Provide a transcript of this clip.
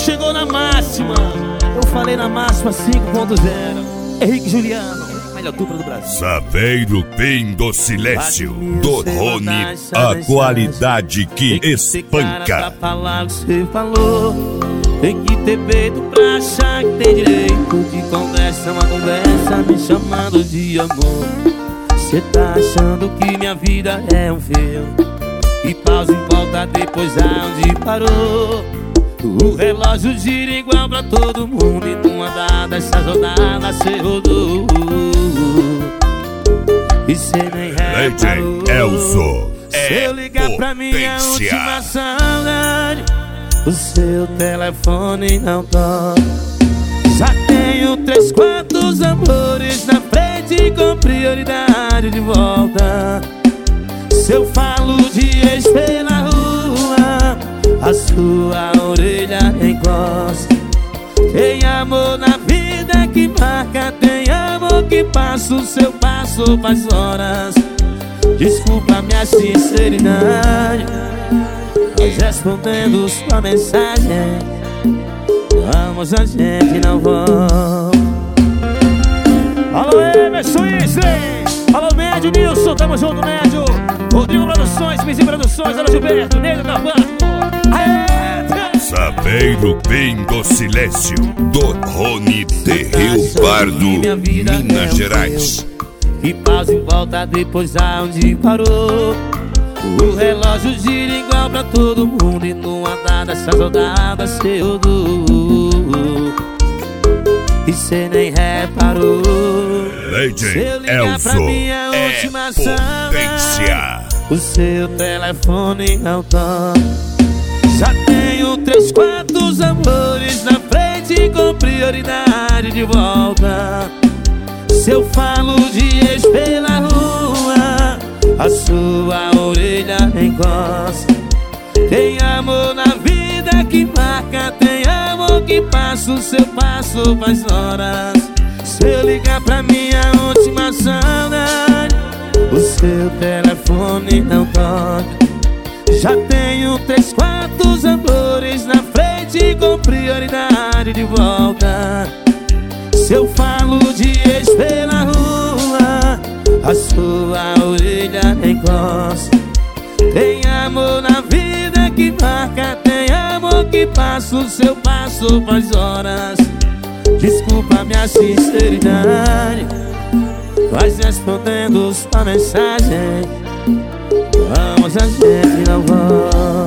chegou na máxima. Eu falei na máxima 5.0. Henrique Juliano, melhor dupla do Brasil. Saveiro Fim do Silêncio, do Rony, a qualidade que espanca. Pra falar o que você falou, tem que ter peito pra achar que tem direito de conversa, uma conversa me chamando de amor. Cê tá achando que minha vida é um filme e pausa e volta depois aonde parou. O relógio gira igual pra todo mundo e numa dada essa rodada cê rodou. E cê nem reparou. Elzo Se eu ligar pra minha última saudade, o seu telefone não toca. Já tenho 3 quartos amores na frente com prioridade de volta. Se eu falo de ex pela rua, a sua orelha encosta. Tem amor na vida que marca, tem amor que passa, o seu passo faz horas. Desculpa minha sinceridade, mas respondendo sua mensagem, vamos, a gente não volta. Alô, Emerson Isley, alô, Médio Nilson, tamo junto, Médio. Rodrigo Produções, Mizinho Produções, alô, Gilberto, Negro da Banda. Saveiro Fim do Silêncio, do Rony de Rio Pardo, Minas Gerais. E pausa e volta depois aonde parou. O relógio gira igual pra todo mundo e numa dada essa rodada cê rodou. E cê nem reparou. Se eu ligar pra minha última saudade, o seu telefone não toca. Já tenho 3 quartos amores na frente com prioridade de volta. Se eu falo de ex pela rua, a sua orelha encosta. Tem amor na vida que marca, tem amor que passa, o seu passo faz horas. Se eu ligar pra minha última saudade, o seu telefone não toca. Já tenho 3 quartos amores na frente com prioridade de volta. Se eu falo de ex pela rua, a sua orelha encosta. Tem amor na vida que marca, tem amor que passa, o seu passo faz horas. Desculpa minha sinceridade, mas respondendo sua mensagem, vamos, a gente não volta.